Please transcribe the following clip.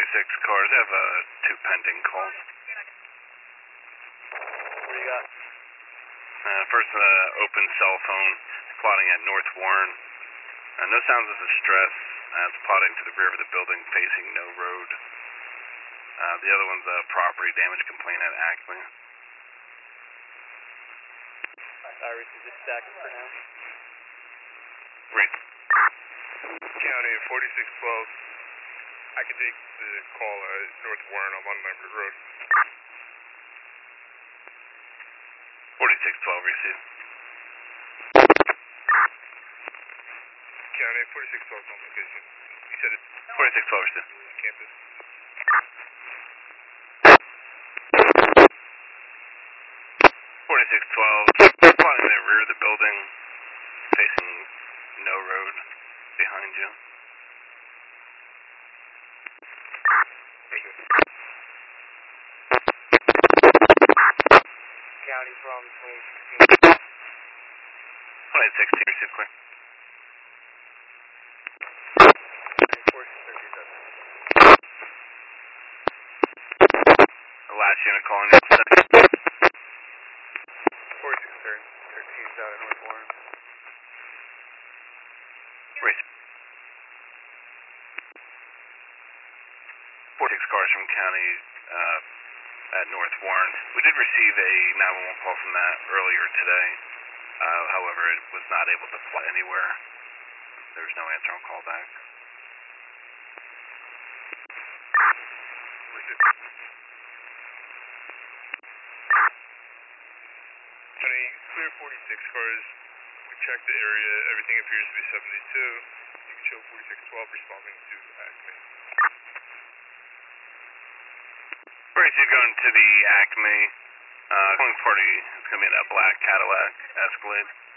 cars. I have 2 pending calls. What do you got? First, open cell phone, plotting at North Warren. No sounds of distress. It's plotting to the rear of the building facing no road. The other one's a property damage complaint at Acme. Iris, is this stacking for now? Great. County 4612. I can take the call at North Warren on Lambert Road. 4612 received. County 4612 on location. You said it's 4612 received. campus. 4612, plotting in the rear of the building, facing no road behind you. County from 2016. 2016 received clear. The last unit calling you. 13's out at North Warren. Race. 46 cars from county at North Warren. We did receive a 911 call from that earlier today. However, it was not able to fly anywhere. There was no answer on call back. County, clear 46 cars. We checked the area. Everything appears to be 72. You can show 4612 responding to Acme. Race, you're going to the Acme. Calling party. It's going to be in a black Cadillac Escalade.